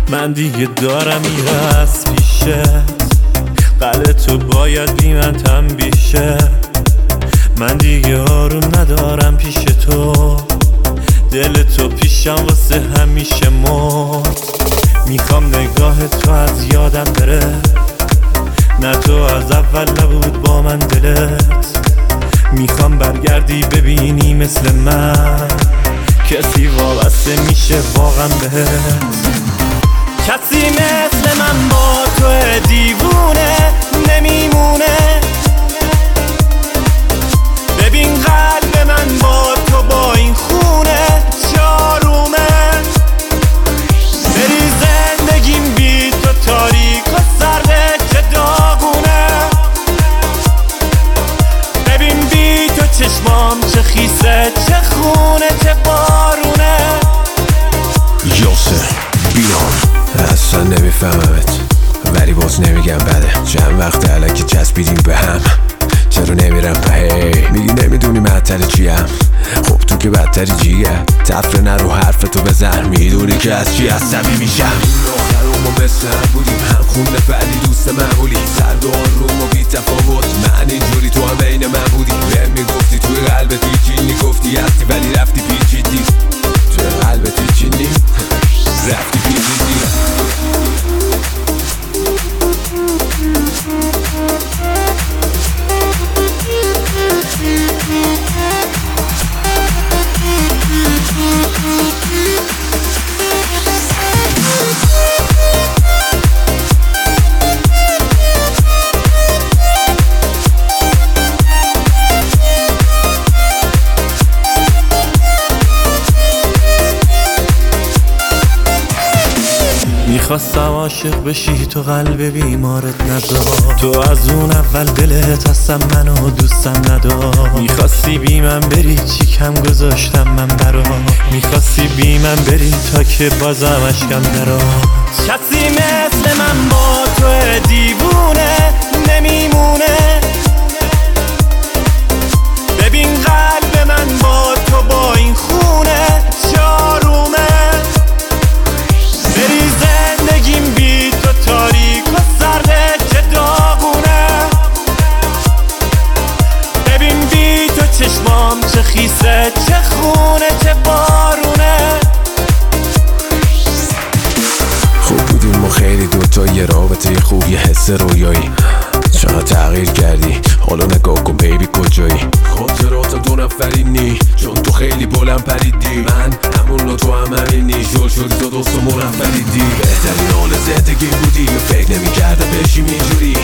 من دیگه دارم میرس پیشه، قلب تو باید بی من تنبیه شه. من دیگه آروم ندارم پیش تو، دل تو پیشم واسه همیشه مرد. میخوام نگاه تو از یادم بره، نه تو از اول نبود با من دلت. میخوام برگردی ببینی مثل من کسی وابسته میشه واقعا بهت. کسی مثل من با تو دیوونه نمیمونه. ببین قلب من با تو با این خونه چارومه. بری زندگیم بی تو تاریک و سرده چه داغونه. ببین بی تو چشمام چه خیسه چه خونه چه بارونه. یاسر بیان اصلا نمیفهممت ولی باز نمیگم بده. چند وقت علکی چسبیدیم به هم، چرا نمیرم پهی؟ میگی نمیدونی معطل چیم، خب تو که بدتری جیه. تفره نرو حرف تو بزن، میدونی که از چی عصبی میشم. آخر ما مثل هم بودیم، هم خونه ولی دوست معمولی. سرد و آروم و بی تفاوت، من اینجوری تو هم بین من بودی. بهم میگفتی توی قلبت پیچینی، گفتی هستی ولی رفتی پیچیدی. توی قلبت پیچینی رفتی پیچیدی. میخواستم عاشق بشی تو قلب بیمارت نذار. تو از اون اول دلت اصلا منو دوستم ندار. میخواستی بی من بری چی کم گذاشتم من برات. میخواستی بی من بری تا که بازم اشکم درات. کسی مثل من با تو دیوونه نمیمونه. ببین قلب من با تو با این خونه چارومه. بری زندگیم بی تو تاریک و سرده چه داغونه. ببین بی تو چشمام چه خیسه چه خونه چه بارونه. خوب بودیم ما خیلی دوتا، یه رابطه خوب یه حس رویایی. چقدر تغییر کردی حالا نگاه کن بیبی کجایی. خاطراتم دو نفرینی چون تو خیلی بلند پریدی. من همون تو هم همینی، شل شدی تو دوست و مرفریدی. بهترین حال زندگی بودی، فکر نمی کردم بشیم اینجوری.